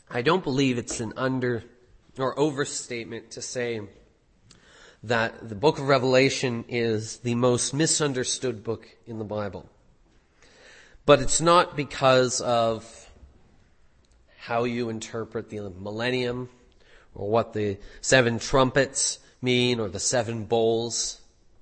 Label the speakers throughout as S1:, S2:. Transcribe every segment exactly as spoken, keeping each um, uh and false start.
S1: I don't believe it's an under or overstatement to say that the book of Revelation is the most misunderstood book in the Bible. But it's not because of how you interpret the millennium or what the seven trumpets mean or the seven bowls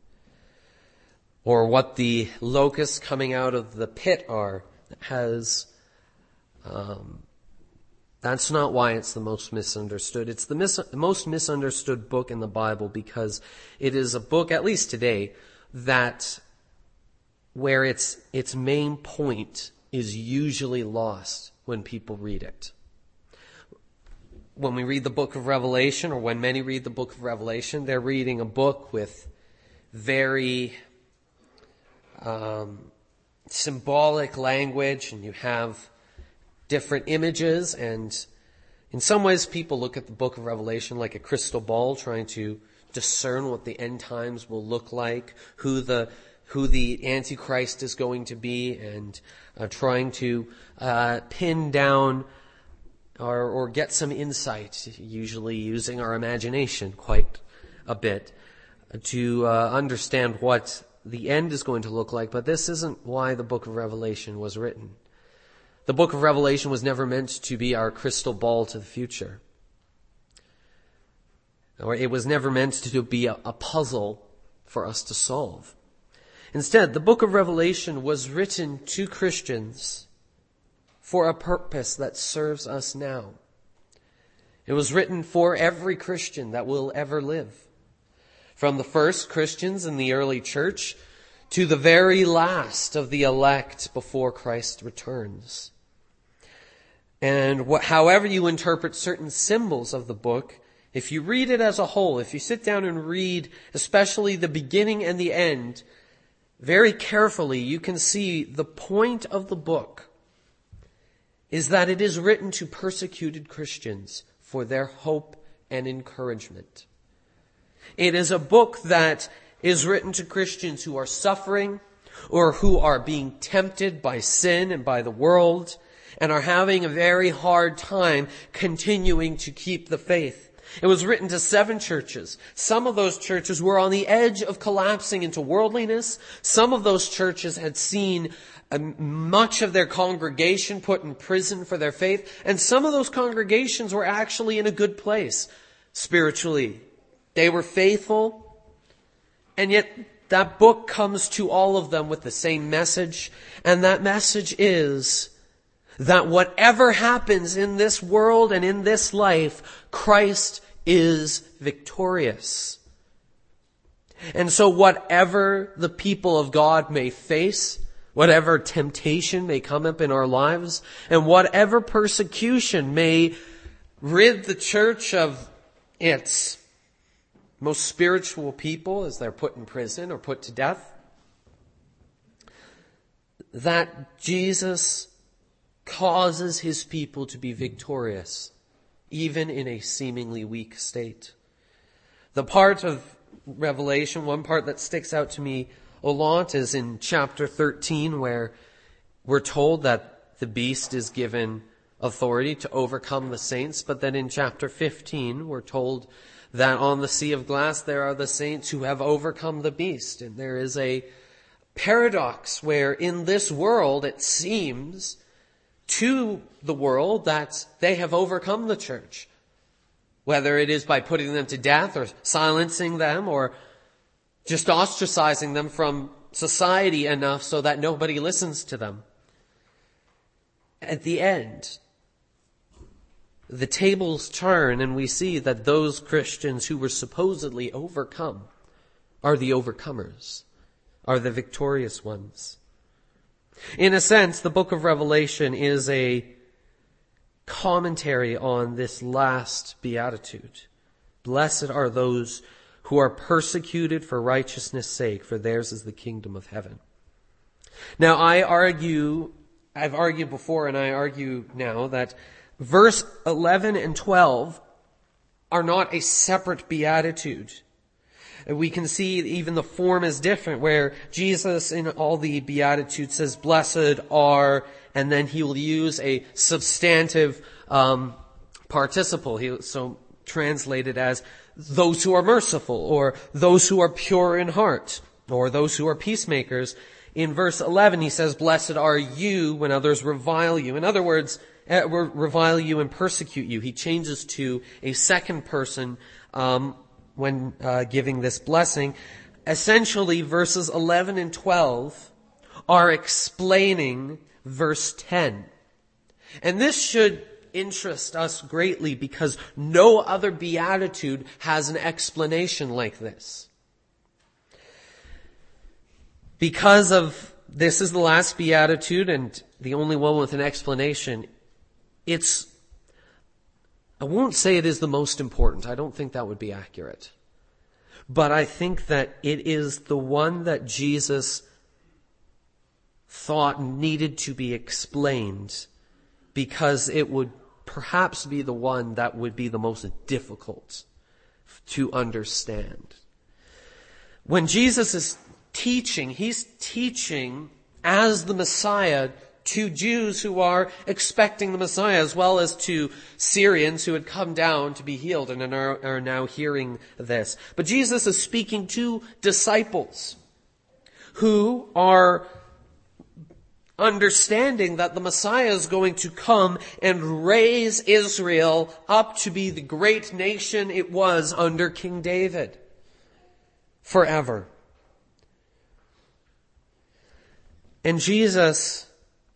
S1: or what the locusts coming out of the pit are. It has, um, that's not why it's the most misunderstood. It's the mis- most misunderstood book in the Bible because it is a book, at least today, that where its its main point is usually lost when people read it. When we read the book of Revelation, or when many read the book of Revelation, they're reading a book with very um, symbolic language, and you have different images, and in some ways people look at the book of Revelation like a crystal ball, trying to discern what the end times will look like, who the who the Antichrist is going to be, and uh, trying to uh, pin down or, or get some insight, usually using our imagination quite a bit, to uh, understand what the end is going to look like. But this isn't why the book of Revelation was written. The book of Revelation was never meant to be our crystal ball to the future. Or it was never meant to be a, a puzzle for us to solve. Instead, the book of Revelation was written to Christians for a purpose that serves us now. It was written for every Christian that will ever live. From the first Christians in the early church to the very last of the elect before Christ returns. And what, however you interpret certain symbols of the book, if you read it as a whole, if you sit down and read especially the beginning and the end, very carefully, you can see the point of the book is that it is written to persecuted Christians for their hope and encouragement. It is a book that is written to Christians who are suffering or who are being tempted by sin and by the world and are having a very hard time continuing to keep the faith. It was written to seven churches. Some of those churches were on the edge of collapsing into worldliness. Some of those churches had seen much of their congregation put in prison for their faith. And some of those congregations were actually in a good place spiritually. They were faithful. And yet that book comes to all of them with the same message. And that message is that whatever happens in this world and in this life, Christ is victorious. And so whatever the people of God may face, whatever temptation may come up in our lives, and whatever persecution may rid the church of its most spiritual people as they're put in prison or put to death, that Jesus causes his people to be victorious, even in a seemingly weak state. The part of Revelation, one part that sticks out to me a lot is in chapter thirteen, where we're told that the beast is given authority to overcome the saints. But then in chapter fifteen, we're told that on the sea of glass there are the saints who have overcome the beast. And there is a paradox where in this world it seems to the world that they have overcome the church, whether it is by putting them to death or silencing them or just ostracizing them from society enough so that nobody listens to them. At the end, the tables turn and we see that those Christians who were supposedly overcome are the overcomers, are the victorious ones. In a sense, the book of Revelation is a commentary on this last beatitude. Blessed are those who are persecuted for righteousness' sake, for theirs is the kingdom of heaven. Now, I argue, I've argued before and I argue now that verse eleven and twelve are not a separate beatitude. We can see even the form is different, where Jesus in all the Beatitudes says, blessed are, and then he will use a substantive um, participle. He so translated as those who are merciful, or those who are pure in heart, or those who are peacemakers. In verse eleven, he says, blessed are you when others revile you. In other words, uh, revile you and persecute you. He changes to a second person um, when uh, giving this blessing. Essentially, verses eleven and twelve are explaining verse ten. And this should interest us greatly because no other beatitude has an explanation like this. Because of this is the last beatitude and the only one with an explanation, it's, I won't say it is the most important. I don't think that would be accurate. But I think that it is the one that Jesus thought needed to be explained because it would perhaps be the one that would be the most difficult to understand. When Jesus is teaching, he's teaching as the Messiah to Jews who are expecting the Messiah, as well as to Syrians who had come down to be healed and are, are now hearing this. But Jesus is speaking to disciples who are understanding that the Messiah is going to come and raise Israel up to be the great nation it was under King David forever. And Jesus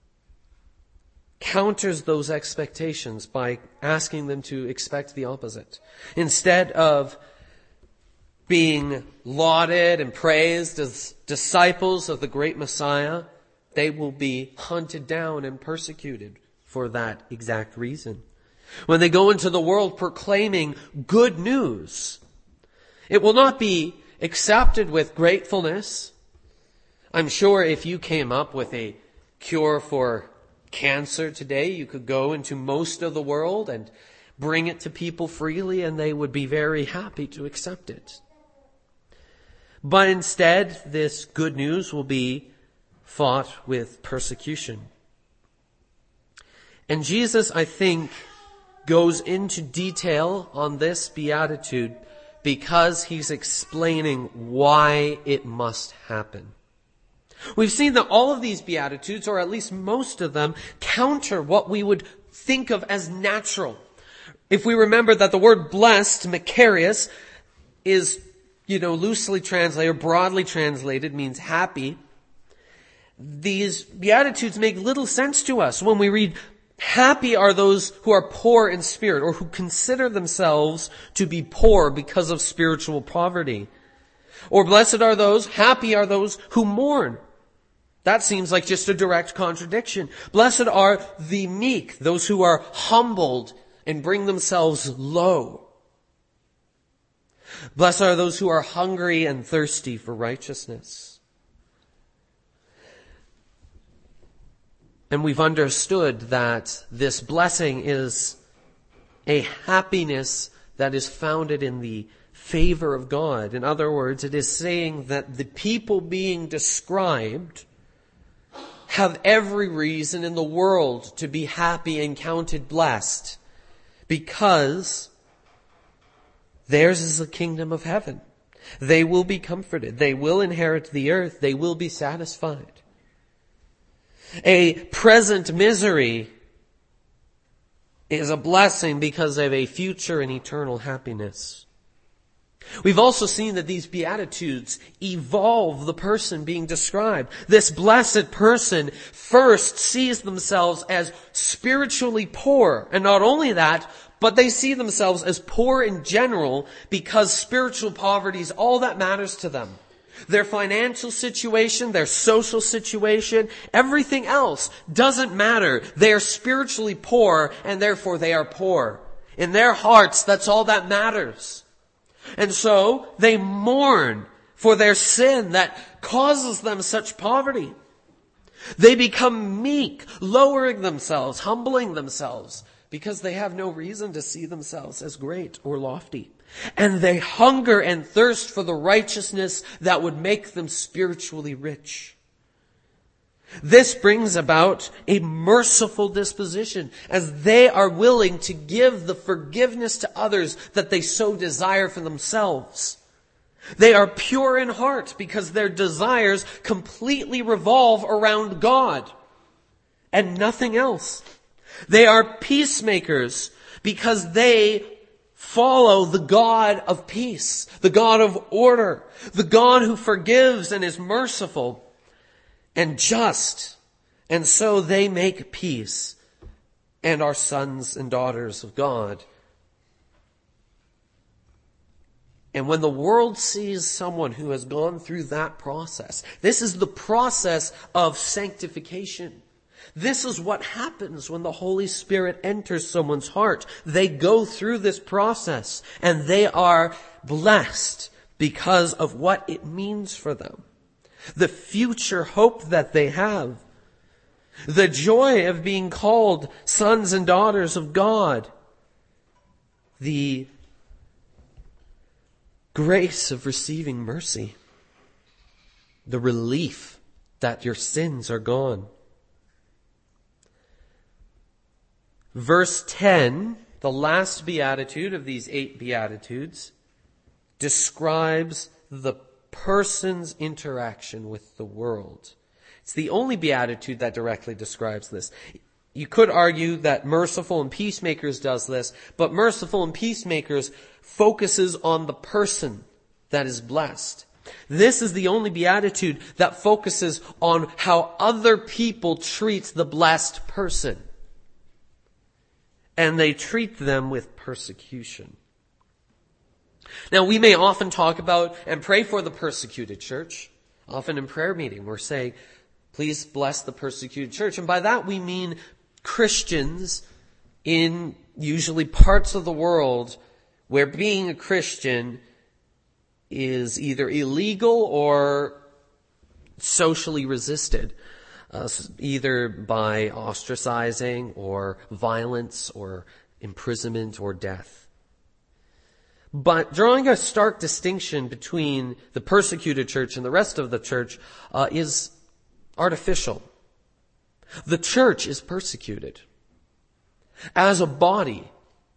S1: counters those expectations by asking them to expect the opposite. Instead of being lauded and praised as disciples of the great Messiah, they will be hunted down and persecuted for that exact reason. When they go into the world proclaiming good news, it will not be accepted with gratefulness. I'm sure if you came up with a cure for cancer today, you could go into most of the world and bring it to people freely, and they would be very happy to accept it. But instead, this good news will be fought with persecution. And Jesus, I think, goes into detail on this beatitude because he's explaining why it must happen. We've seen that all of these beatitudes, or at least most of them, counter what we would think of as natural. If we remember that the word blessed, Makarios, is, you know, loosely translated, or broadly translated, means happy. These beatitudes make little sense to us when we read, happy are those who are poor in spirit, or who consider themselves to be poor because of spiritual poverty. Or blessed are those, happy are those who mourn. That seems like just a direct contradiction. Blessed are the meek, those who are humbled and bring themselves low. Blessed are those who are hungry and thirsty for righteousness. And we've understood that this blessing is a happiness that is founded in the favor of God. In other words, it is saying that the people being described have every reason in the world to be happy and counted blessed because theirs is the kingdom of heaven. They will be comforted. They will inherit the earth. They will be satisfied. A present misery is a blessing because of a future and eternal happiness. We've also seen that these Beatitudes evolve the person being described. This blessed person first sees themselves as spiritually poor. And not only that, but they see themselves as poor in general because spiritual poverty is all that matters to them. Their financial situation, their social situation, everything else doesn't matter. They are spiritually poor and therefore they are poor. In their hearts, that's all that matters. And so they mourn for their sin that causes them such poverty. They become meek, lowering themselves, humbling themselves, because they have no reason to see themselves as great or lofty. And they hunger and thirst for the righteousness that would make them spiritually rich. This brings about a merciful disposition as they are willing to give the forgiveness to others that they so desire for themselves. They are pure in heart because their desires completely revolve around God and nothing else. They are peacemakers because they follow the God of peace, the God of order, the God who forgives and is merciful and just. And so they make peace and are sons and daughters of God. And when the world sees someone who has gone through that process, this is the process of sanctification. This is what happens when the Holy Spirit enters someone's heart. They go through this process and they are blessed because of what it means for them. The future hope that they have. The joy of being called sons and daughters of God. The grace of receiving mercy. The relief that your sins are gone. Verse ten, the last beatitude of these eight beatitudes, describes the person's interaction with the world. It's the only beatitude that directly describes this. You could argue that merciful and peacemakers does this, but merciful and peacemakers focuses on the person that is blessed. This is the only beatitude that focuses on how other people treat the blessed person. And they treat them with persecution. Now, we may often talk about and pray for the persecuted church. Often in prayer meeting, we're saying, please bless the persecuted church. And by that we mean Christians in usually parts of the world where being a Christian is either illegal or socially resisted. Uh, either by ostracizing or violence or imprisonment or death. But drawing a stark distinction between the persecuted church and the rest of the church uh, is artificial. The church is persecuted. As a body,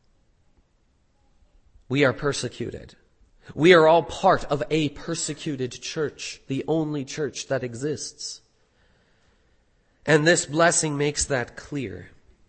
S1: we are persecuted. We are all part of a persecuted church, the only church that exists. And this blessing makes that clear.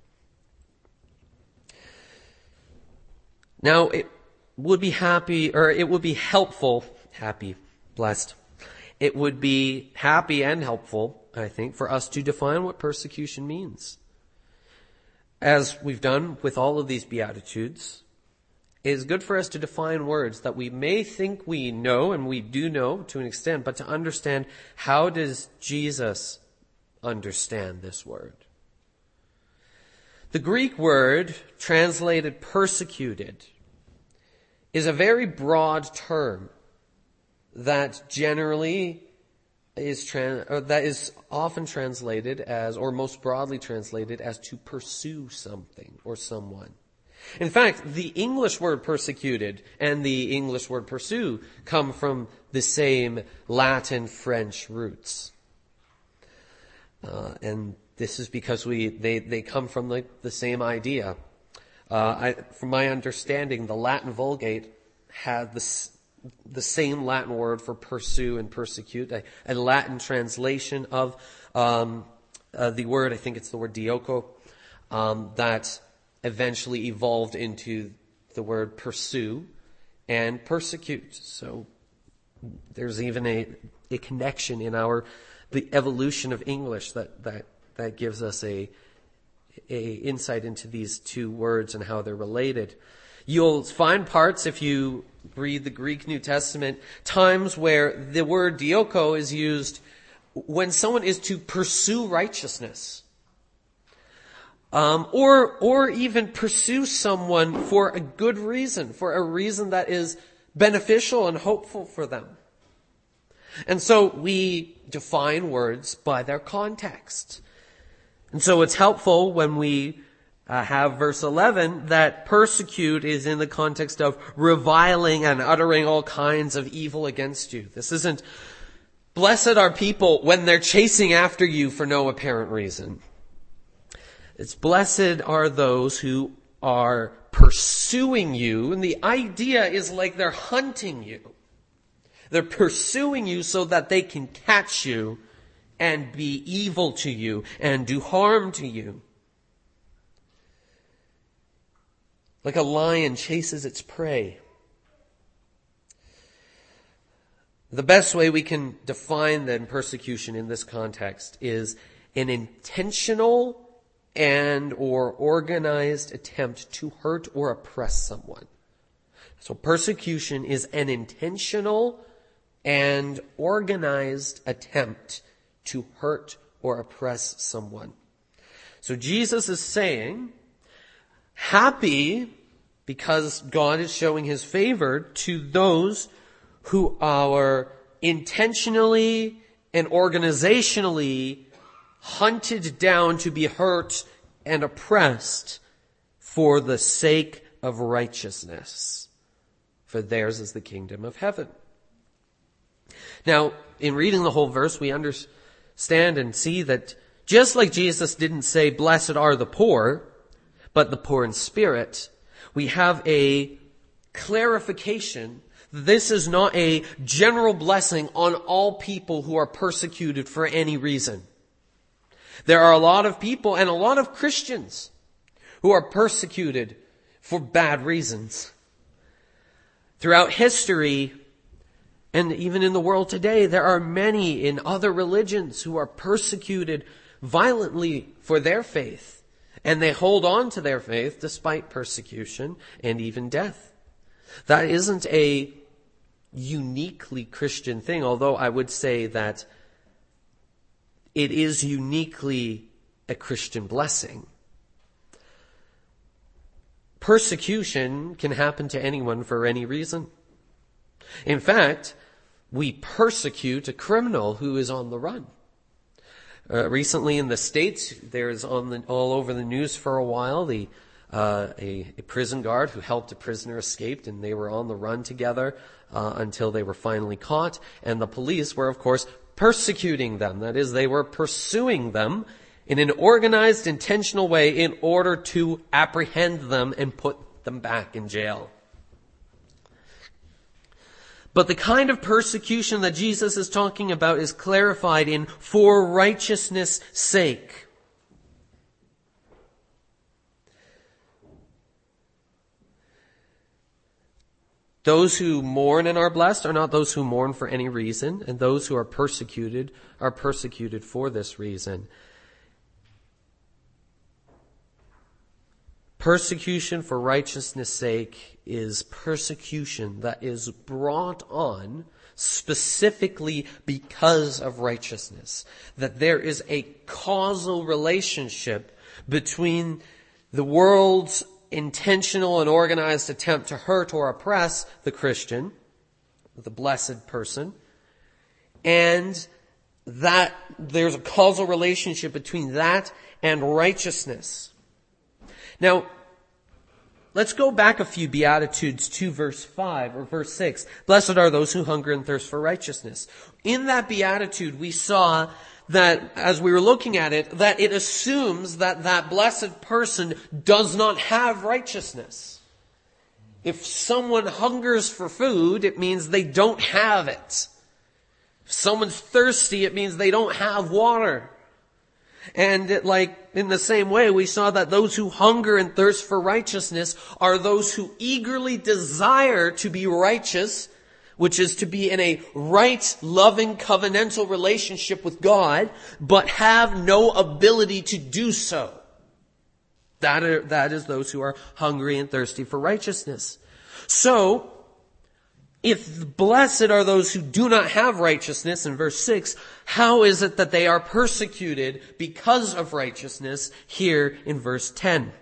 S1: Now, it would be happy, or it would be helpful, happy, blessed. It would be happy and helpful, I think, for us to define what persecution means. As we've done with all of these Beatitudes, it is good for us to define words that we may think we know, and we do know to an extent, but to understand how does Jesus understand this word. The Greek word translated persecuted is a very broad term that generally is trans- or that is often translated as, or most broadly translated as, to pursue something or someone. In fact, the English word persecuted and the English word pursue come from the same Latin French roots. Uh, and this is because we they, they come from the, the same idea. Uh, I, from my understanding, the Latin Vulgate had this, the same Latin word for pursue and persecute, a, a Latin translation of um, uh, the word, I think it's the word dioco, um, that eventually evolved into the word pursue and persecute. So there's even a, a connection in our the evolution of English that, that, that gives us a, a insight into these two words and how they're related. You'll find parts, if you read the Greek New Testament, times where the word dioko is used when someone is to pursue righteousness. Um, or, or even pursue someone for a good reason, for a reason that is beneficial and hopeful for them. And so we define words by their context. And so it's helpful when we uh, have verse eleven that persecute is in the context of reviling and uttering all kinds of evil against you. This isn't Blessed are people when they're chasing after you for no apparent reason. It's blessed are those who are pursuing you, and the idea is like they're hunting you. They're pursuing you so that they can catch you and be evil to you and do harm to you. Like a lion chases its prey. The best way we can define then persecution in this context is an intentional and or organized attempt to hurt or oppress someone. So persecution is an intentional and organized attempt to hurt or oppress someone. So Jesus is saying, happy because God is showing his favor to those who are intentionally and organizationally hunted down to be hurt and oppressed for the sake of righteousness. For theirs is the kingdom of heaven. Now, in reading the whole verse, we understand and see that just like Jesus didn't say, blessed are the poor, but the poor in spirit, we have a clarification. This is not a general blessing on all people who are persecuted for any reason. There are a lot of people and a lot of Christians who are persecuted for bad reasons. Throughout history, and even in the world today, there are many in other religions who are persecuted violently for their faith. And they hold on to their faith despite persecution and even death. That isn't a uniquely Christian thing, although I would say that it is uniquely a Christian blessing. Persecution can happen to anyone for any reason. In fact, we persecute a criminal who is on the run. Uh, recently in the States, there's on the, all over the news for a while, the uh, a, a prison guard who helped a prisoner escape, and they were on the run together uh, until they were finally caught. And the police were, of course, persecuting them. That is, they were pursuing them in an organized, intentional way in order to apprehend them and put them back in jail. But the kind of persecution that Jesus is talking about is clarified in for righteousness' sake. Those who mourn and are blessed are not those who mourn for any reason, and those who are persecuted are persecuted for this reason. Persecution for righteousness' sake is persecution that is brought on specifically because of righteousness. That there is a causal relationship between the world's intentional and organized attempt to hurt or oppress the Christian, the blessed person, and that there's a causal relationship between that and righteousness. Now, let's go back a few Beatitudes to verse five or verse six. Blessed are those who hunger and thirst for righteousness. In that Beatitude, we saw that, as we were looking at it, that it assumes that that blessed person does not have righteousness. If someone hungers for food, it means they don't have it. If someone's thirsty, it means they don't have water. And it, like in the same way, we saw that those who hunger and thirst for righteousness are those who eagerly desire to be righteous, which is to be in a right, loving, covenantal relationship with God, but have no ability to do so. That, are, that is those who are hungry and thirsty for righteousness. So, if blessed are those who do not have righteousness, in verse six, how is it that they are persecuted because of righteousness here in verse ten?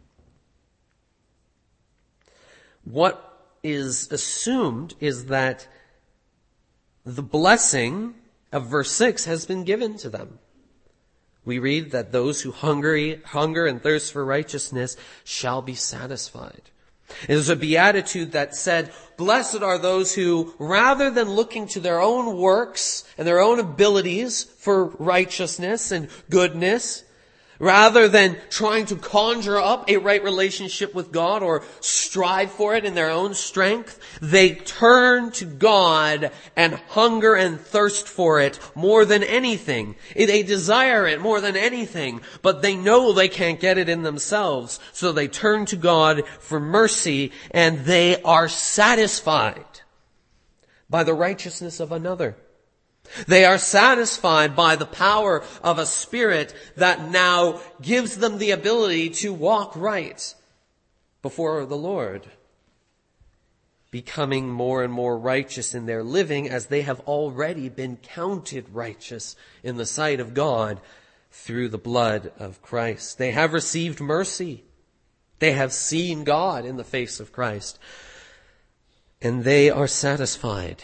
S1: What is assumed is that the blessing of verse six has been given to them. We read that those who hungry, hunger and thirst for righteousness shall be satisfied. It is a beatitude that said, blessed are those who, rather than looking to their own works and their own abilities for righteousness and goodness, rather than trying to conjure up a right relationship with God or strive for it in their own strength, they turn to God and hunger and thirst for it more than anything. They desire it more than anything, but they know they can't get it in themselves. So they turn to God for mercy, and they are satisfied by the righteousness of another. They are satisfied by the power of a Spirit that now gives them the ability to walk right before the Lord, becoming more and more righteous in their living as they have already been counted righteous in the sight of God through the blood of Christ. They have received mercy. They have seen God in the face of Christ, and they are satisfied.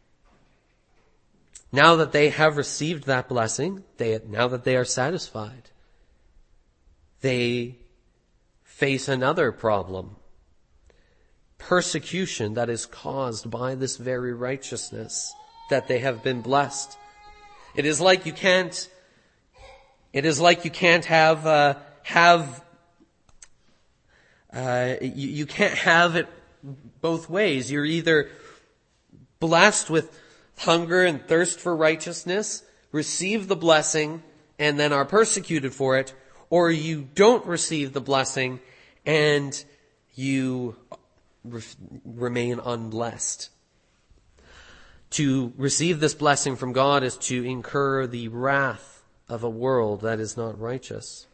S1: Now that they have received that blessing, they, now that they are satisfied, they face another problem. Persecution that is caused by this very righteousness that they have been blessed. It is like you can't, it is like you can't have, uh, have, uh, you, you can't have it both ways. You're either blessed with hunger and thirst for righteousness, receive the blessing, and then are persecuted for it, or you don't receive the blessing and you re- remain unblessed. To receive this blessing from God is to incur the wrath of a world that is not righteous.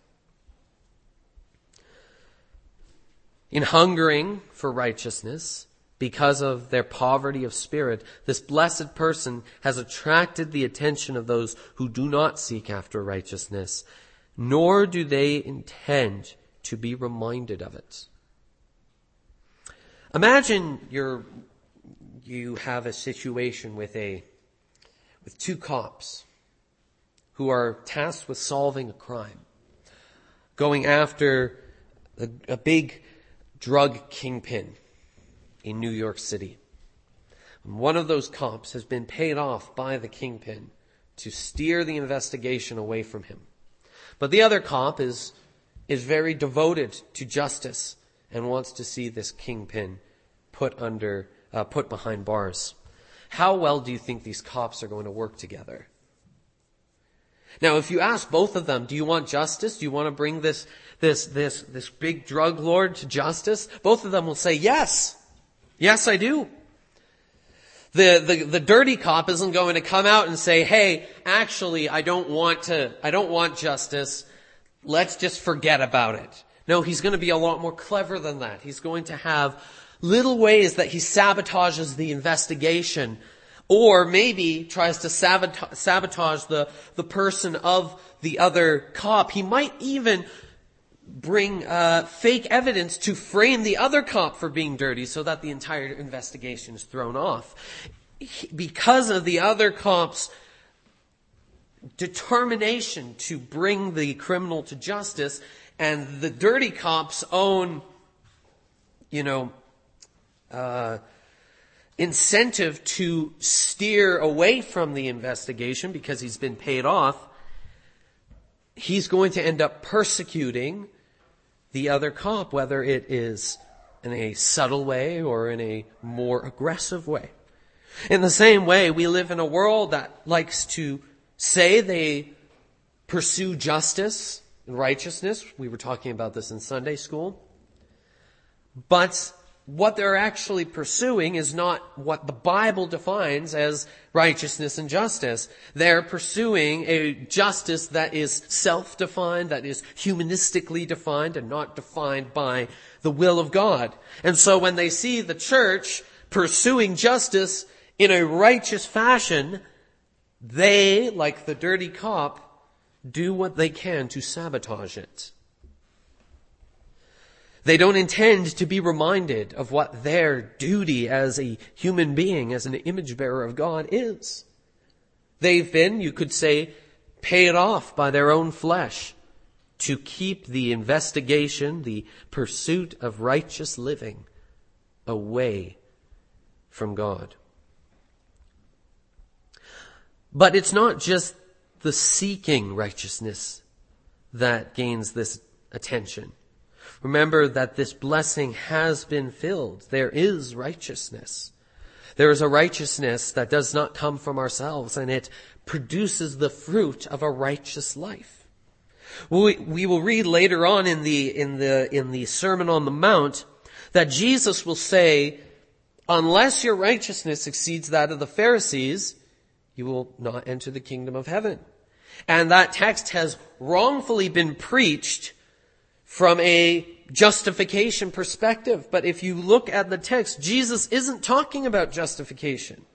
S1: In hungering for righteousness, because of their poverty of spirit, this blessed person has attracted the attention of those who do not seek after righteousness, nor do they intend to be reminded of it. Imagine you're, you have a situation with a, with two cops who are tasked with solving a crime, going after a, a big drug kingpin in New York City. One of those cops has been paid off by the kingpin to steer the investigation away from him. But the other cop is, is very devoted to justice and wants to see this kingpin put under, uh, put behind bars. How well do you think these cops are going to work together? Now, if you ask both of them, do you want justice? Do you want to bring this, this, this, this big drug lord to justice? Both of them will say yes. Yes, I do. The, the, the dirty cop isn't going to come out and say, hey, actually, I don't want to, I don't want justice. Let's just forget about it. No, he's going to be a lot more clever than that. He's going to have little ways that he sabotages the investigation, or maybe tries to sabotage, sabotage the, the person of the other cop. He might even bring uh, fake evidence to frame the other cop for being dirty so that the entire investigation is thrown off. He, because of the other cop's determination to bring the criminal to justice and the dirty cop's own, you know, uh, incentive to steer away from the investigation because he's been paid off, he's going to end up persecuting the other cop, whether it is in a subtle way or in a more aggressive way. In the same way, we live in a world that likes to say they pursue justice and righteousness. We were talking about this in Sunday school. But what they're actually pursuing is not what the Bible defines as righteousness and justice. They're pursuing a justice that is self-defined, that is humanistically defined, and not defined by the will of God. And so when they see the church pursuing justice in a righteous fashion, they, like the dirty cop, do what they can to sabotage it. They don't intend to be reminded of what their duty as a human being, as an image bearer of God is. They've been, you could say, paid off by their own flesh to keep the investigation, the pursuit of righteous living away from God. But it's not just the seeking righteousness that gains this attention. Remember that this blessing has been filled. There is righteousness. There is a righteousness that does not come from ourselves, and it produces the fruit of a righteous life. We, we will read later on in the, in the, in the Sermon on the Mount that Jesus will say, unless your righteousness exceeds that of the Pharisees, you will not enter the kingdom of heaven. And that text has wrongfully been preached from a justification perspective. But if you look at the text, Jesus isn't talking about justification.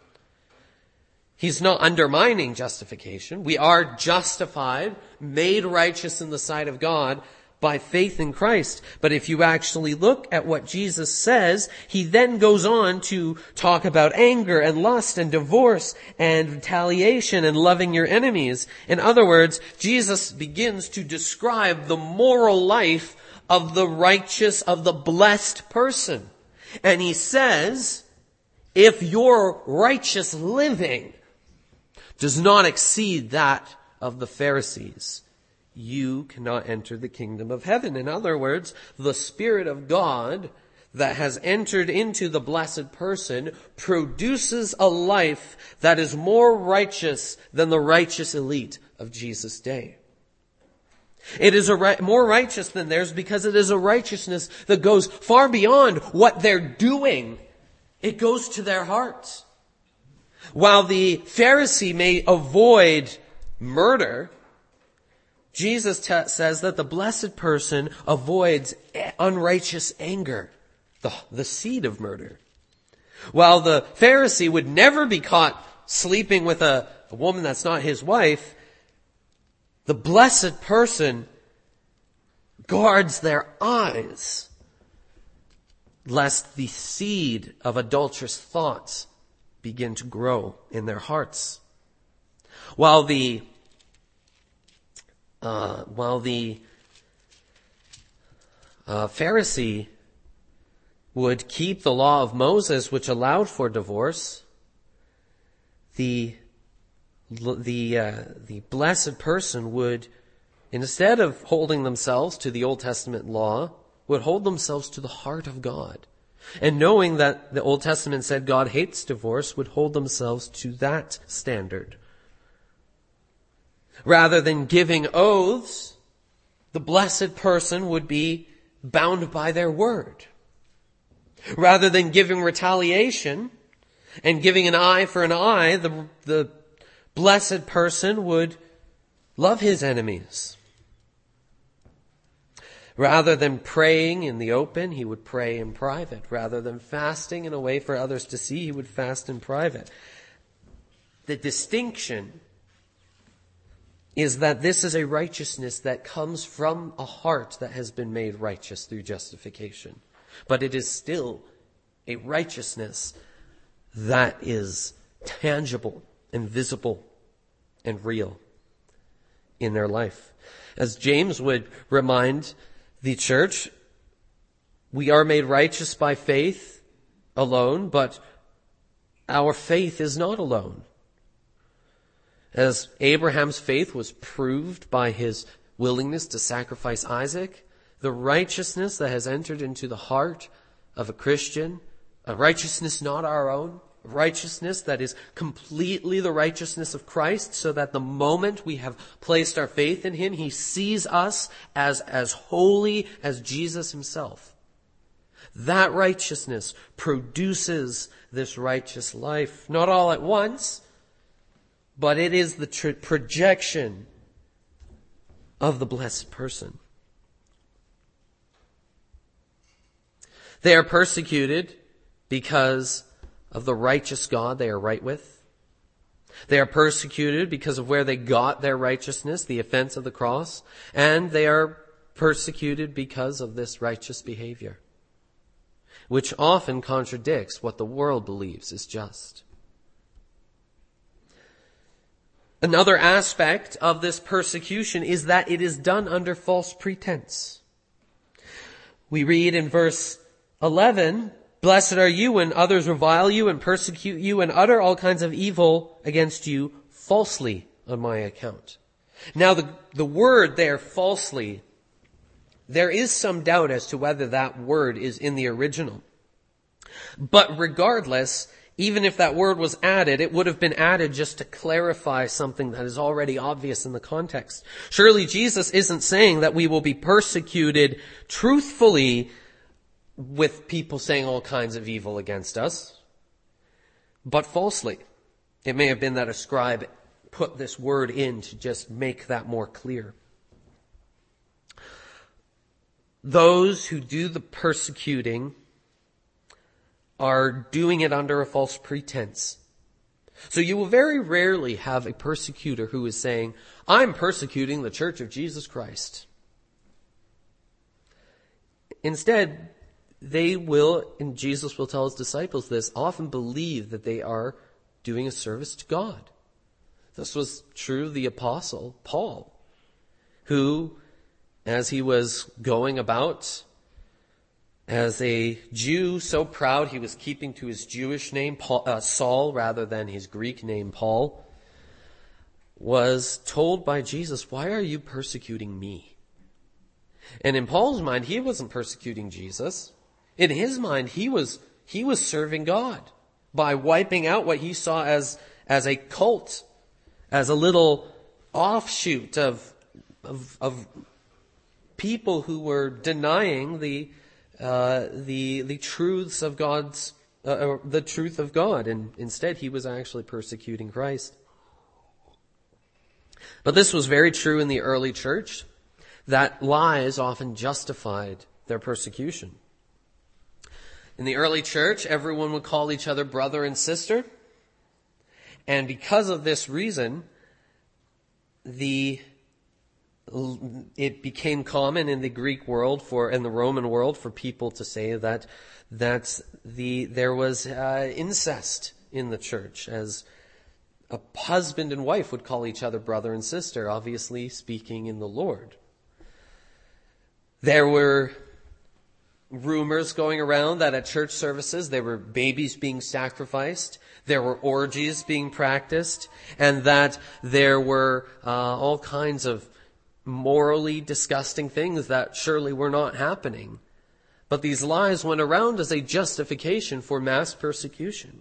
S1: He's not undermining justification. We are justified, made righteous in the sight of God by faith in Christ. But if you actually look at what Jesus says, he then goes on to talk about anger and lust and divorce and retaliation and loving your enemies. In other words, Jesus begins to describe the moral life of the righteous, of the blessed person. And he says, if your righteous living does not exceed that of the Pharisees, you cannot enter the kingdom of heaven. In other words, the Spirit of God that has entered into the blessed person produces a life that is more righteous than the righteous elite of Jesus' day. It is a ri- more righteous than theirs because it is a righteousness that goes far beyond what they're doing. It goes to their hearts. While the Pharisee may avoid murder, Jesus t- says that the blessed person avoids unrighteous anger, the, the seed of murder. While the Pharisee would never be caught sleeping with a, a woman that's not his wife, the blessed person guards their eyes, lest the seed of adulterous thoughts begin to grow in their hearts. While the Uh, while the uh, Pharisee would keep the law of Moses, which allowed for divorce, the the uh, the blessed person would, instead of holding themselves to the Old Testament law, would hold themselves to the heart of God. And knowing that the Old Testament said God hates divorce, would hold themselves to that standard. Rather than giving oaths, the blessed person would be bound by their word. Rather than giving retaliation and giving an eye for an eye, the, the blessed person would love his enemies. Rather than praying in the open, he would pray in private. Rather than fasting in a way for others to see, he would fast in private. The distinction is that this is a righteousness that comes from a heart that has been made righteous through justification. But it is still a righteousness that is tangible and visible and real in their life. As James would remind the church, we are made righteous by faith alone, but our faith is not alone. As Abraham's faith was proved by his willingness to sacrifice Isaac, the righteousness that has entered into the heart of a Christian, a righteousness not our own, a righteousness that is completely the righteousness of Christ, so that the moment we have placed our faith in him, he sees us as, as holy as Jesus himself. That righteousness produces this righteous life, not all at once, but it is the tr- projection of the blessed person. They are persecuted because of the righteous God they are right with. They are persecuted because of where they got their righteousness, the offense of the cross. And they are persecuted because of this righteous behavior, which often contradicts what the world believes is just. Another aspect of this persecution is that it is done under false pretense. We read in verse eleven, Blessed are you when others revile you and persecute you and utter all kinds of evil against you falsely on my account. Now the, the word there, falsely, there is some doubt as to whether that word is in the original. But regardless, even if that word was added, it would have been added just to clarify something that is already obvious in the context. Surely Jesus isn't saying that we will be persecuted truthfully with people saying all kinds of evil against us, but falsely. It may have been that a scribe put this word in to just make that more clear. Those who do the persecuting are doing it under a false pretense. So you will very rarely have a persecutor who is saying, I'm persecuting the Church of Jesus Christ. Instead, they will, and Jesus will tell his disciples this, often believe that they are doing a service to God. This was true of the apostle Paul, who, as he was going about as a Jew, so proud he was keeping to his Jewish name, Paul, uh, Saul, rather than his Greek name, Paul, was told by Jesus, why are you persecuting me? And in Paul's mind, he wasn't persecuting Jesus. In his mind, he was, he was serving God by wiping out what he saw as, as a cult, as a little offshoot of, of, of people who were denying the, uh, the, the truths of God's, uh, the truth of God. And instead, he was actually persecuting Christ. But this was very true in the early church, that lies often justified their persecution. In the early church, everyone would call each other brother and sister. And because of this reason, the it became common in the Greek world for in the Roman world for people to say that that the there was uh, incest in the church, as a husband and wife would call each other brother and sister, obviously speaking in the Lord. There were rumors going around that at church services there were babies being sacrificed, there were orgies being practiced, and that there were uh, all kinds of morally disgusting things that surely were not happening. But these lies went around as a justification for mass persecution.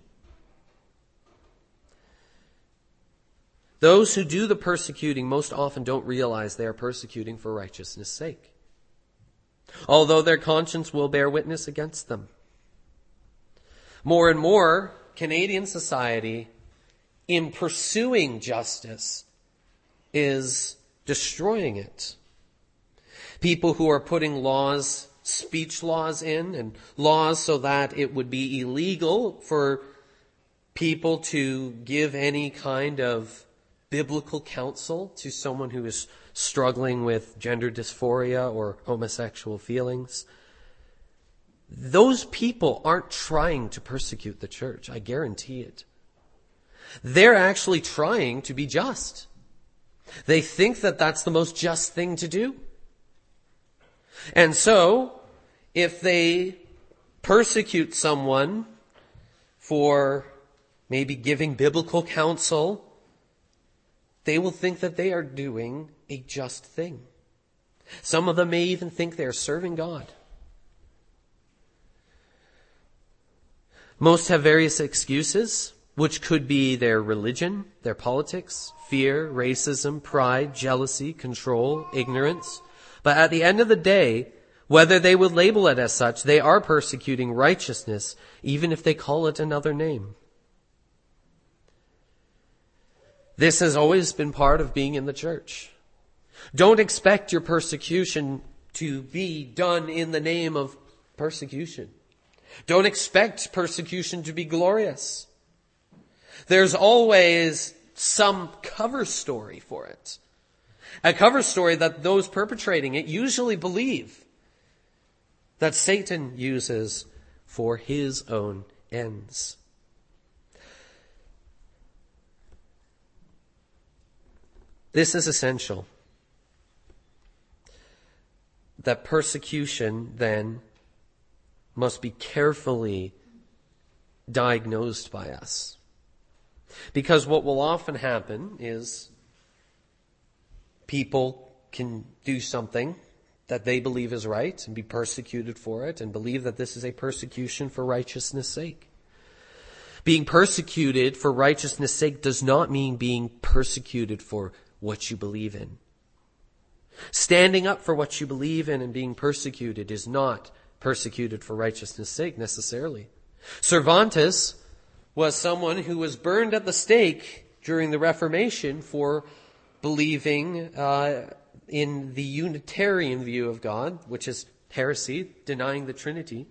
S1: Those who do the persecuting most often don't realize they are persecuting for righteousness' sake, although their conscience will bear witness against them. More and more, Canadian society, in pursuing justice, is destroying it. People who are putting laws, speech laws in, and laws so that it would be illegal for people to give any kind of biblical counsel to someone who is struggling with gender dysphoria or homosexual feelings. Those people aren't trying to persecute the church, I guarantee it. They're actually trying to be just. They think that that's the most just thing to do. And so, if they persecute someone for maybe giving biblical counsel, they will think that they are doing a just thing. Some of them may even think they are serving God. Most have various excuses, which could be their religion, their politics, fear, racism, pride, jealousy, control, ignorance. But at the end of the day, whether they would label it as such, they are persecuting righteousness, even if they call it another name. This has always been part of being in the church. Don't expect your persecution to be done in the name of persecution. Don't expect persecution to be glorious. There's always some cover story for it. A cover story that those perpetrating it usually believe, that Satan uses for his own ends. This is essential. That persecution then must be carefully diagnosed by us. Because what will often happen is people can do something that they believe is right and be persecuted for it and believe that this is a persecution for righteousness' sake. Being persecuted for righteousness' sake does not mean being persecuted for what you believe in. Standing up for what you believe in and being persecuted is not persecuted for righteousness' sake necessarily. Cervantes was someone who was burned at the stake during the Reformation for believing uh, in the Unitarian view of God, which is heresy, denying the Trinity.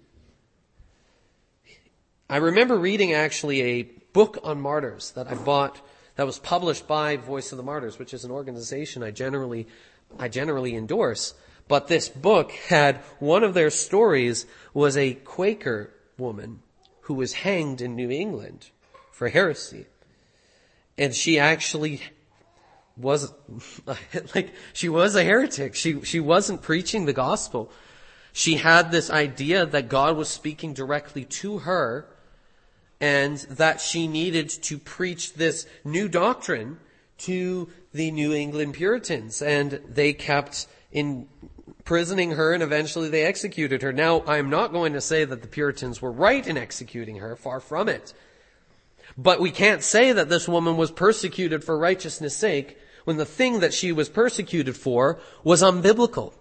S1: I remember reading actually a book on martyrs that I bought that was published by Voice of the Martyrs, which is an organization I generally I generally endorse. But this book had, one of their stories was a Quaker woman who was hanged in New England for heresy. And she actually was, like, she was a heretic. She, she wasn't preaching the gospel. She had this idea that God was speaking directly to her and that she needed to preach this new doctrine to the New England Puritans. And they kept imprisoning her and eventually they executed her. Now, I'm not going to say that the Puritans were right in executing her, far from it. But we can't say that this woman was persecuted for righteousness' sake when the thing that she was persecuted for was unbiblical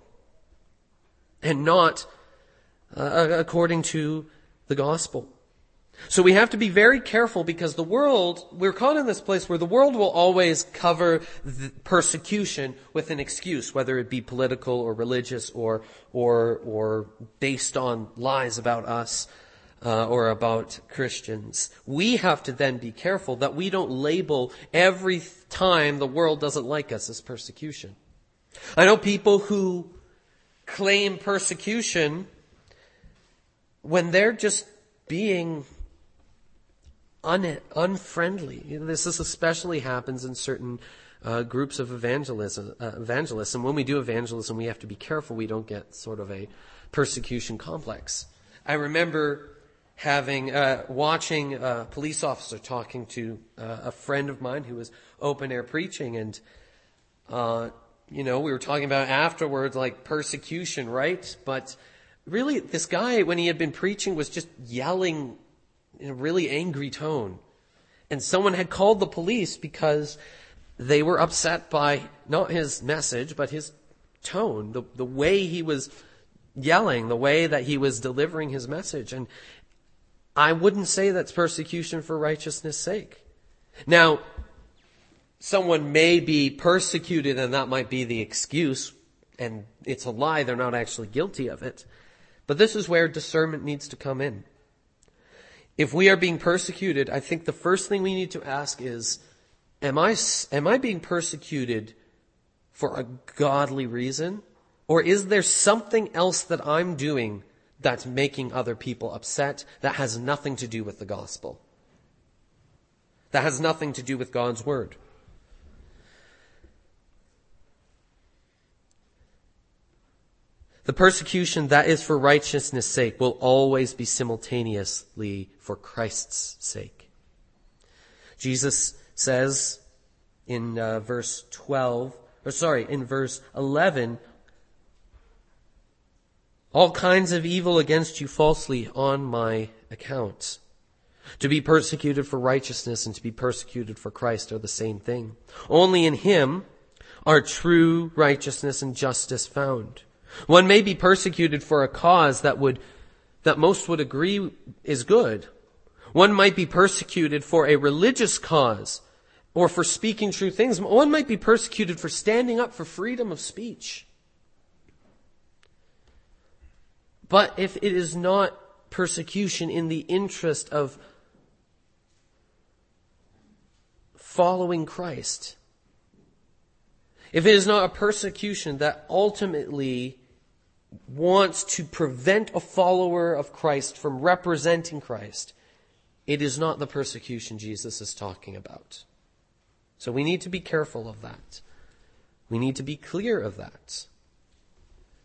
S1: and not uh, according to the gospel. So we have to be very careful because the world, we're caught in this place where the world will always cover the persecution with an excuse, whether it be political or religious or or or based on lies about us uh, or about Christians. We have to then be careful that we don't label every time the world doesn't like us as persecution. I know people who claim persecution when they're just being Un, unfriendly. This is especially happens in certain uh, groups of evangelism, uh, evangelists. And when we do evangelism, we have to be careful we don't get sort of a persecution complex. I remember having, uh, watching a police officer talking to uh, a friend of mine who was open air preaching. And, uh, you know, we were talking about afterwards, like persecution, right? But really, this guy, when he had been preaching, was just yelling in a really angry tone. And someone had called the police because they were upset by not his message, but his tone, the, the way he was yelling, the way that he was delivering his message. And I wouldn't say that's persecution for righteousness' sake. Now, someone may be persecuted and that might be the excuse, and it's a lie, they're not actually guilty of it. But this is where discernment needs to come in. If we are being persecuted, I think the first thing we need to ask is, am I, am I being persecuted for a godly reason? Or is there something else that I'm doing that's making other people upset that has nothing to do with the gospel? That has nothing to do with God's word? The persecution that is for righteousness' sake will always be simultaneously for Christ's sake. Jesus says in uh, verse twelve, or sorry, in verse eleven, all kinds of evil against you falsely on my account. To be persecuted for righteousness and to be persecuted for Christ are the same thing. Only in him are true righteousness and justice found. One may be persecuted for a cause that would, that most would agree is good. One might be persecuted for a religious cause or for speaking true things. One might be persecuted for standing up for freedom of speech. But if it is not persecution in the interest of following Christ, if it is not a persecution that ultimately wants to prevent a follower of Christ from representing Christ, it is not the persecution Jesus is talking about. So we need to be careful of that. We need to be clear of that.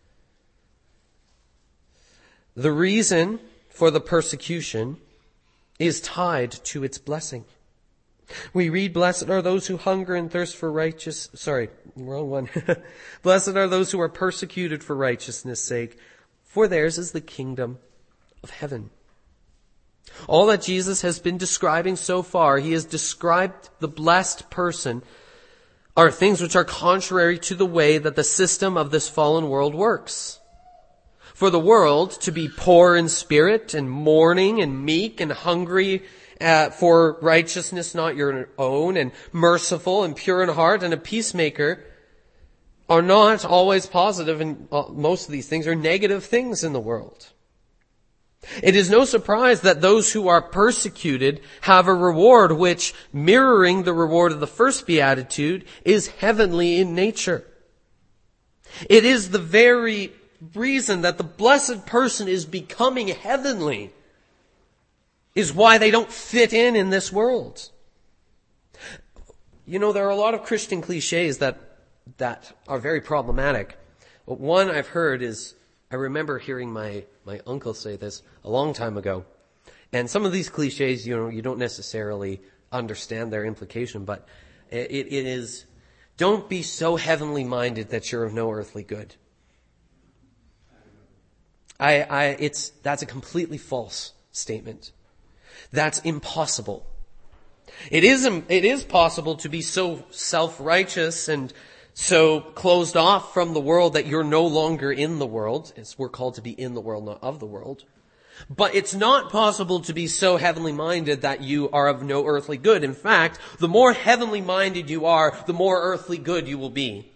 S1: The reason for the persecution is tied to its blessing. We read, blessed are those who hunger and thirst for righteous, sorry, wrong one. Blessed are those who are persecuted for righteousness' sake, for theirs is the kingdom of heaven. All that Jesus has been describing so far, he has described the blessed person, are things which are contrary to the way that the system of this fallen world works. For the world to be poor in spirit and mourning and meek and hungry uh, for righteousness not your own, and merciful and pure in heart and a peacemaker, are not always positive, and most of these things are negative things in the world. It is no surprise that those who are persecuted have a reward which, mirroring the reward of the first beatitude, is heavenly in nature. It is the very reason that the blessed person is becoming heavenly is why they don't fit in in this world. You know, there are a lot of Christian cliches that that are very problematic. But one I've heard is, I remember hearing my, my uncle say this a long time ago. And some of these cliches, you know, you don't necessarily understand their implication, but it, it is, don't be so heavenly minded that you're of no earthly good. I, I, it's, that's a completely false statement. That's impossible. It is, it is possible to be so self-righteous and so closed off from the world that you're no longer in the world. It's, we're called to be in the world, not of the world. But it's not possible to be so heavenly minded that you are of no earthly good. In fact, the more heavenly minded you are, the more earthly good you will be.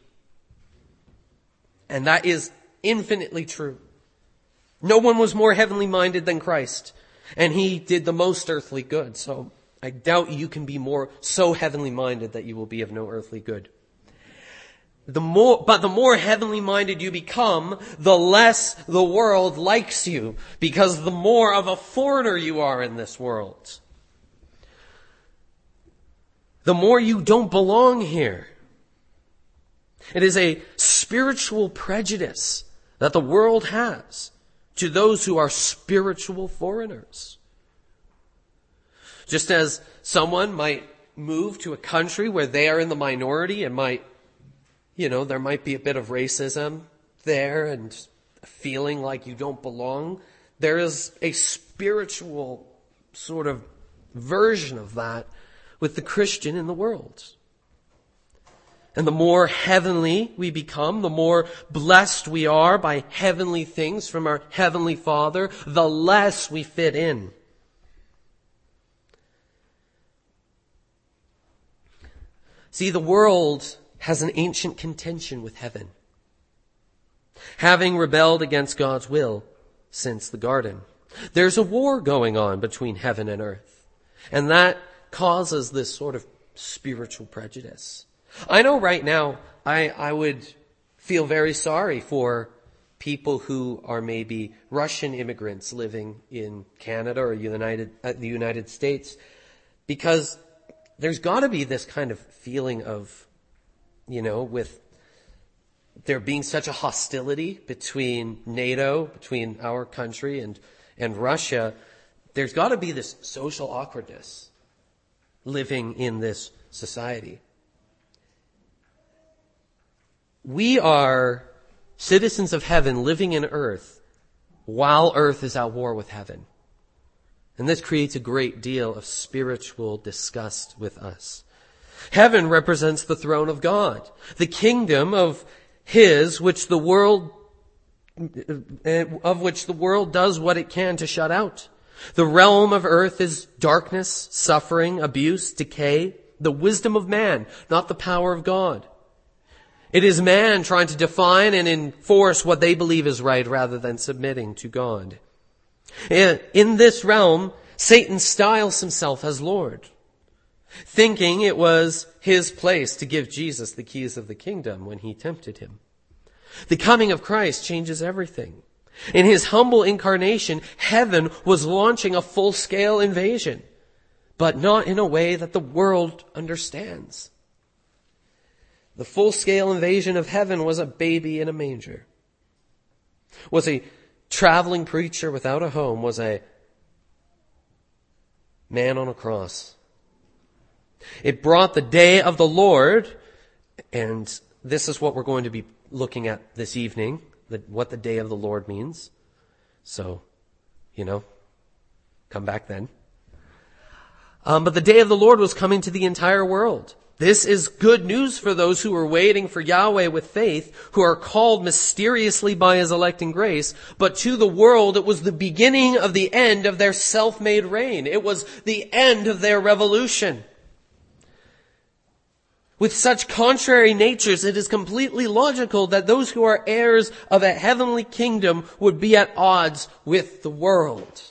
S1: And that is infinitely true. No one was more heavenly minded than Christ, and he did the most earthly good. So I doubt you can be more so heavenly minded that you will be of no earthly good. The more, but the more heavenly minded you become, the less the world likes you, because the more of a foreigner you are in this world. The more you don't belong here. It is a spiritual prejudice that the world has to those who are spiritual foreigners. Just as someone might move to a country where they are in the minority and might, you know, there might be a bit of racism there and a feeling like you don't belong. There is a spiritual sort of version of that with the Christian in the world. And the more heavenly we become, the more blessed we are by heavenly things from our Heavenly Father, the less we fit in. See, the world has an ancient contention with heaven, having rebelled against God's will since the garden. There's a war going on between heaven and earth, and that causes this sort of spiritual prejudice. I know right now I, I would feel very sorry for people who are maybe Russian immigrants living in Canada or United, uh, the United States, because there's got to be this kind of feeling of, you know, with there being such a hostility between NATO, between our country and, and Russia, there's got to be this social awkwardness living in this society. We are citizens of heaven living in earth while earth is at war with heaven. And this creates a great deal of spiritual disgust with us. Heaven represents the throne of God, the kingdom of His, which the world, of which the world does what it can to shut out. The realm of earth is darkness, suffering, abuse, decay, the wisdom of man, not the power of God. It is man trying to define and enforce what they believe is right rather than submitting to God. In this realm, Satan styles himself as Lord, thinking it was his place to give Jesus the keys of the kingdom when he tempted him. The coming of Christ changes everything. In his humble incarnation, heaven was launching a full-scale invasion, but not in a way that the world understands. The full-scale invasion of heaven was a baby in a manger, was a traveling preacher without a home, was a man on a cross. It brought the day of the Lord, and this is what we're going to be looking at this evening, the, what the day of the Lord means. So, you know, come back then. Um, but the day of the Lord was coming to the entire world. This is good news for those who are waiting for Yahweh with faith, who are called mysteriously by his electing grace. But to the world, it was the beginning of the end of their self-made reign. It was the end of their revolution. With such contrary natures, it is completely logical that those who are heirs of a heavenly kingdom would be at odds with the world.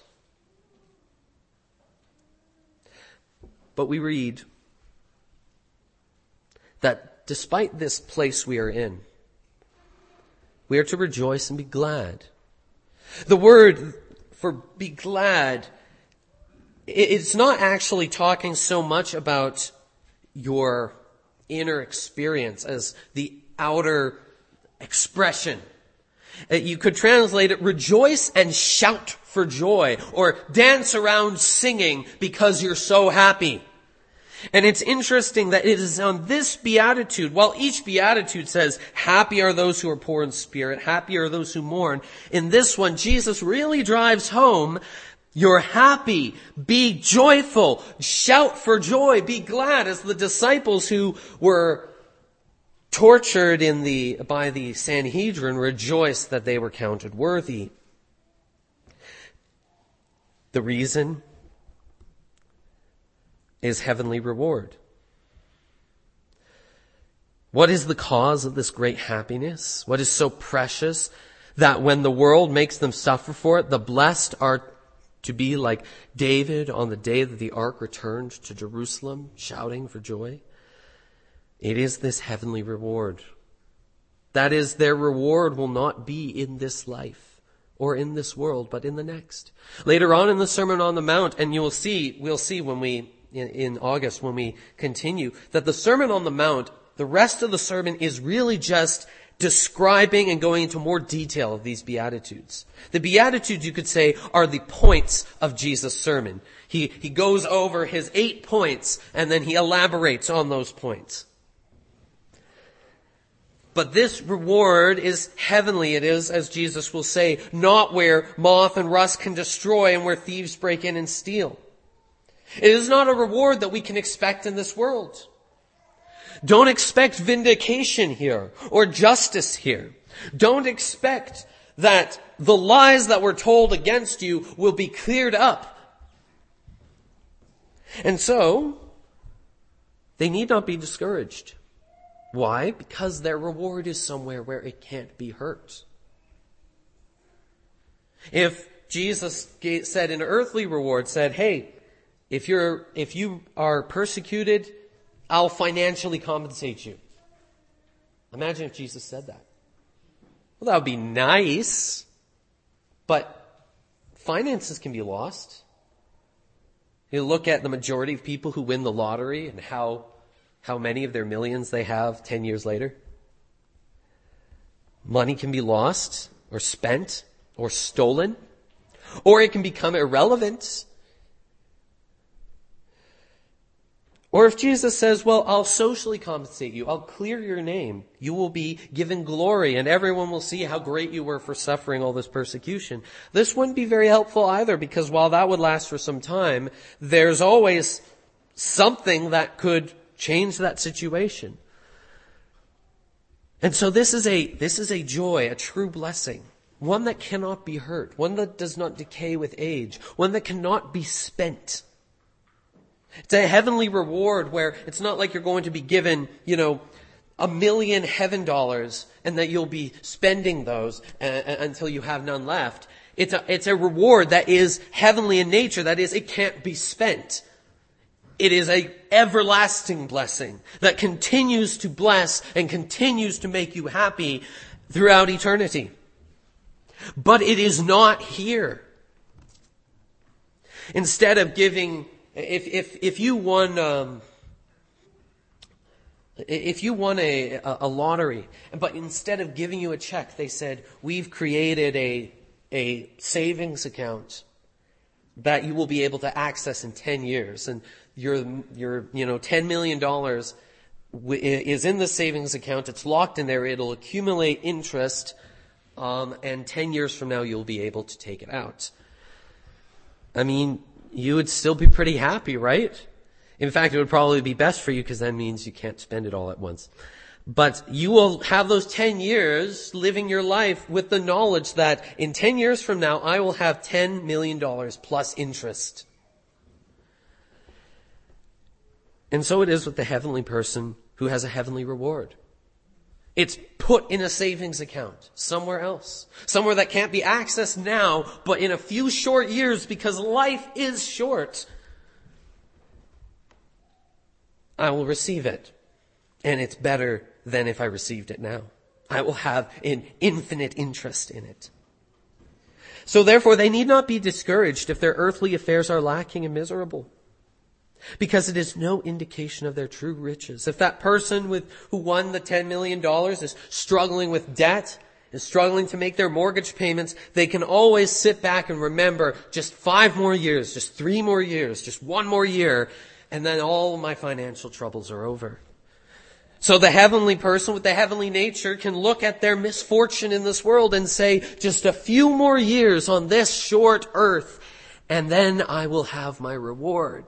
S1: But we read that despite this place we are in, we are to rejoice and be glad. The word for be glad, it's not actually talking so much about your inner experience as the outer expression. You could translate it, rejoice and shout for joy, or dance around singing because you're so happy. And it's interesting that it is on this beatitude, while each beatitude says, happy are those who are poor in spirit, happy are those who mourn. In this one, Jesus really drives home, you're happy, be joyful, shout for joy, be glad, as the disciples who were tortured in the, by the Sanhedrin rejoiced that they were counted worthy. The reason is heavenly reward. What is the cause of this great happiness? What is so precious that when the world makes them suffer for it, the blessed are to be like David on the day that the ark returned to Jerusalem, shouting for joy? It is this heavenly reward. That is, their reward will not be in this life or in this world, but in the next. Later on in the Sermon on the Mount, and you will see, we'll see when we, in, in August, when we continue, that the Sermon on the Mount, the rest of the sermon is really just describing and going into more detail of these Beatitudes. The Beatitudes, you could say, are the points of Jesus' sermon. He, he goes over his eight points and then he elaborates on those points. But this reward is heavenly. It is, as Jesus will say, not where moth and rust can destroy and where thieves break in and steal. It is not a reward that we can expect in this world. Don't expect vindication here or justice here. Don't expect that the lies that were told against you will be cleared up. And so, they need not be discouraged. Why? Because their reward is somewhere where it can't be hurt. If Jesus said an earthly reward, said, hey, if you're, if you are persecuted, I'll financially compensate you. Imagine if Jesus said that. Well, that would be nice, but finances can be lost. You look at the majority of people who win the lottery and how how many of their millions they have ten years later. Money can be lost or spent or stolen, or it can become irrelevant. Or if Jesus says, well, I'll socially compensate you, I'll clear your name, you will be given glory and everyone will see how great you were for suffering all this persecution. This wouldn't be very helpful either, because while that would last for some time, there's always something that could change that situation. And so this is a, this is a joy, a true blessing, one that cannot be hurt, one that does not decay with age, one that cannot be spent. It's a heavenly reward where it's not like you're going to be given, you know, a million heaven dollars and that you'll be spending those uh, until you have none left. It's a, it's a reward that is heavenly in nature. That is, it can't be spent. It is a everlasting blessing that continues to bless and continues to make you happy throughout eternity. But it is not here. Instead of giving If, if, if you won, um, if you won a, a lottery, but instead of giving you a check, they said, we've created a, a savings account that you will be able to access in ten years. And your, your, you know, ten million dollars is in the savings account. It's locked in there. It'll accumulate interest. Um, and ten years from now, you'll be able to take it out. I mean, you would still be pretty happy, right? In fact, it would probably be best for you because that means you can't spend it all at once. But you will have those ten years living your life with the knowledge that in ten years from now, I will have ten million dollars plus interest. And so it is with the heavenly person who has a heavenly reward. It's put in a savings account somewhere else. Somewhere that can't be accessed now, but in a few short years, because life is short, I will receive it. And it's better than if I received it now. I will have an infinite interest in it. So therefore, they need not be discouraged if their earthly affairs are lacking and miserable, because it is no indication of their true riches. If that person with who won the ten million dollars is struggling with debt, is struggling to make their mortgage payments, they can always sit back and remember just five more years, just three more years, just one more year, and then all my financial troubles are over. So the heavenly person with the heavenly nature can look at their misfortune in this world and say, just a few more years on this short earth, and then I will have my reward.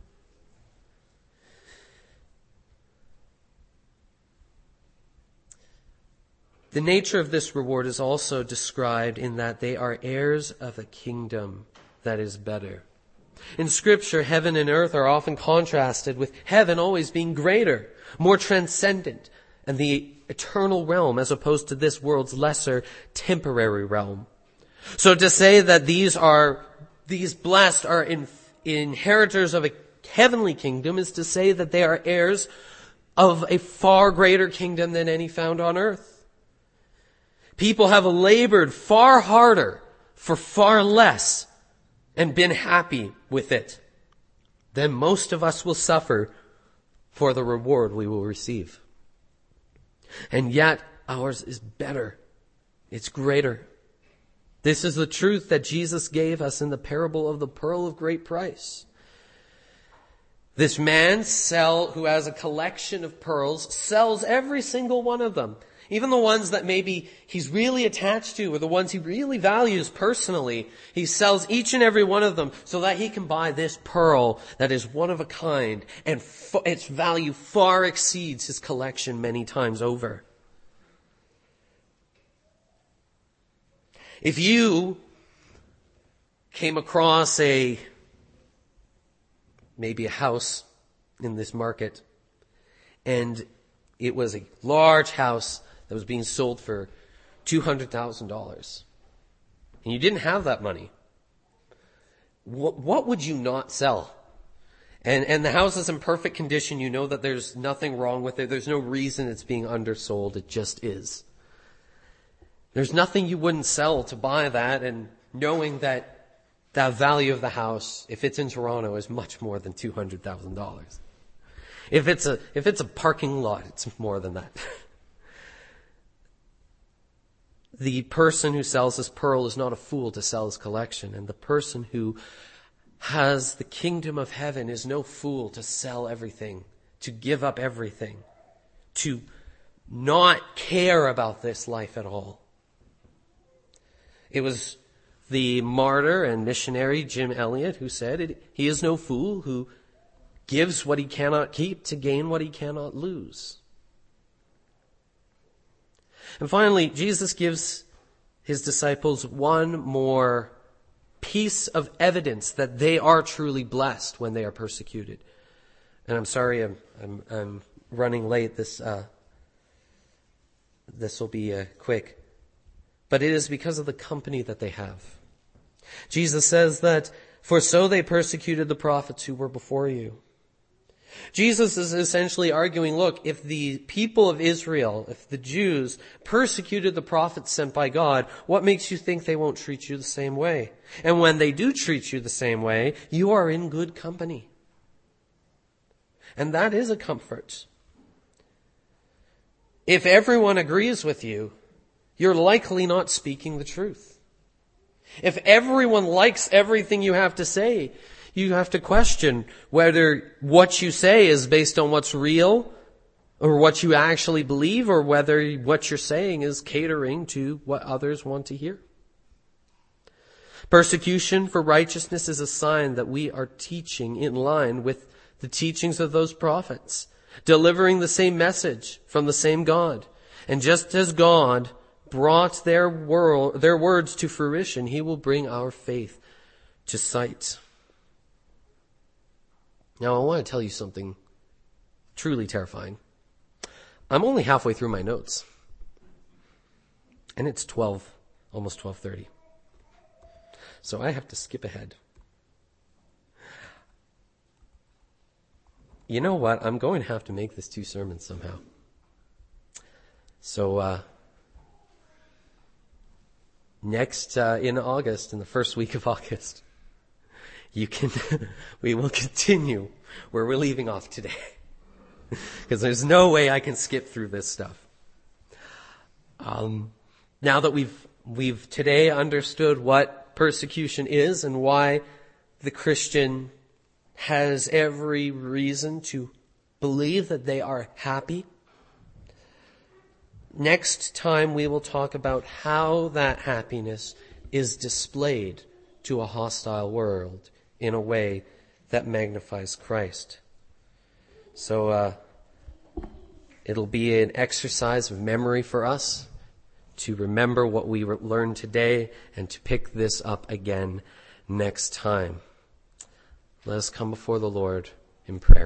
S1: The nature of this reward is also described in that they are heirs of a kingdom that is better. In Scripture, heaven and earth are often contrasted with heaven always being greater, more transcendent, and the eternal realm as opposed to this world's lesser temporary realm. So to say that these are, these blessed are in, inheritors of a heavenly kingdom is to say that they are heirs of a far greater kingdom than any found on earth. People have labored far harder for far less and been happy with it than most of us will suffer for the reward we will receive. And yet ours is better. It's greater. This is the truth that Jesus gave us in the parable of the pearl of great price. This man sell, who has a collection of pearls sells every single one of them. Even the ones that maybe he's really attached to or the ones he really values personally, he sells each and every one of them so that he can buy this pearl that is one of a kind and f- its value far exceeds his collection many times over. If you came across a, maybe a house in this market, and it was a large house that was being sold for two hundred thousand dollars. And you didn't have that money. What, what would you not sell? And, and the house is in perfect condition. You know that there's nothing wrong with it. There's no reason it's being undersold. It just is. There's nothing you wouldn't sell to buy that, and knowing that the value of the house, if it's in Toronto, is much more than two hundred thousand dollars. If it's a, if it's a parking lot, it's more than that. The person who sells his pearl is not a fool to sell his collection. And the person who has the kingdom of heaven is no fool to sell everything, to give up everything, to not care about this life at all. It was the martyr and missionary Jim Elliot who said, it, he is no fool who gives what he cannot keep to gain what he cannot lose. And finally, Jesus gives his disciples one more piece of evidence that they are truly blessed when they are persecuted. And I'm sorry, I'm I'm, I'm running late. This uh, this will be uh, quick, but it is because of the company that they have. Jesus says that, "For so they persecuted the prophets who were before you." Jesus is essentially arguing, look, if the people of Israel, if the Jews persecuted the prophets sent by God, what makes you think they won't treat you the same way? And when they do treat you the same way, you are in good company. And that is a comfort. If everyone agrees with you, you're likely not speaking the truth. If everyone likes everything you have to say, you have to question whether what you say is based on what's real or what you actually believe, or whether what you're saying is catering to what others want to hear. Persecution for righteousness is a sign that we are teaching in line with the teachings of those prophets, delivering the same message from the same God. And just as God brought their world, their words to fruition, He will bring our faith to sight. Now, I want to tell you something truly terrifying. I'm only halfway through my notes, and it's twelve, almost twelve thirty. So I have to skip ahead. You know what? I'm going to have to make this two sermons somehow. So, uh, next, uh, in August, in the first week of August, you can, we will continue where we're leaving off today. Because there's no way I can skip through this stuff. Um, now that we've, we've today understood what persecution is and why the Christian has every reason to believe that they are happy, next time we will talk about how that happiness is displayed to a hostile world in a way that magnifies Christ. So uh, it'll be an exercise of memory for us to remember what we learned today and to pick this up again next time. Let us come before the Lord in prayer.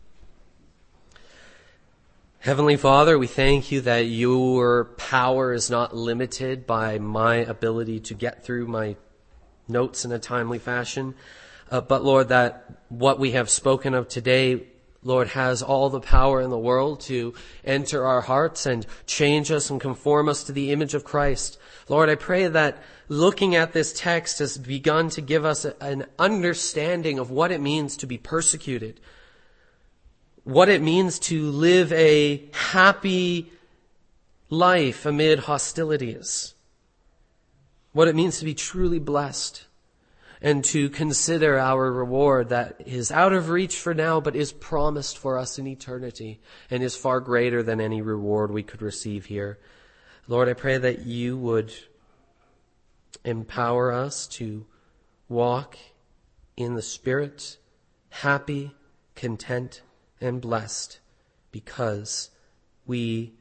S1: Heavenly Father, we thank you that your power is not limited by my ability to get through my notes in a timely fashion. Uh, but Lord, that what we have spoken of today, Lord, has all the power in the world to enter our hearts and change us and conform us to the image of Christ. Lord, I pray that looking at this text has begun to give us an understanding of what it means to be persecuted, what it means to live a happy life amid hostilities, what it means to be truly blessed, and to consider our reward that is out of reach for now, but is promised for us in eternity and is far greater than any reward we could receive here. Lord, I pray that you would empower us to walk in the Spirit, happy, content, and blessed, because we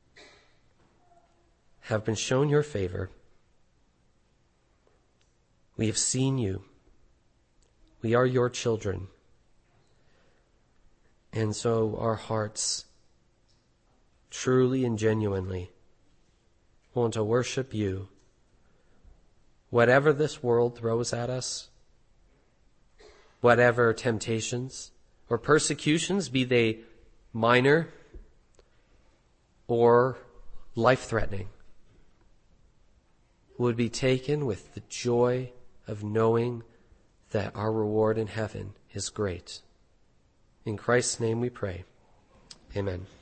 S1: have been shown your favor. We have seen you. We are your children. And so our hearts truly and genuinely want to worship you. Whatever this world throws at us, whatever temptations or persecutions, be they minor or life-threatening, would be taken with the joy of knowing that our reward in heaven is great. In Christ's name we pray. Amen.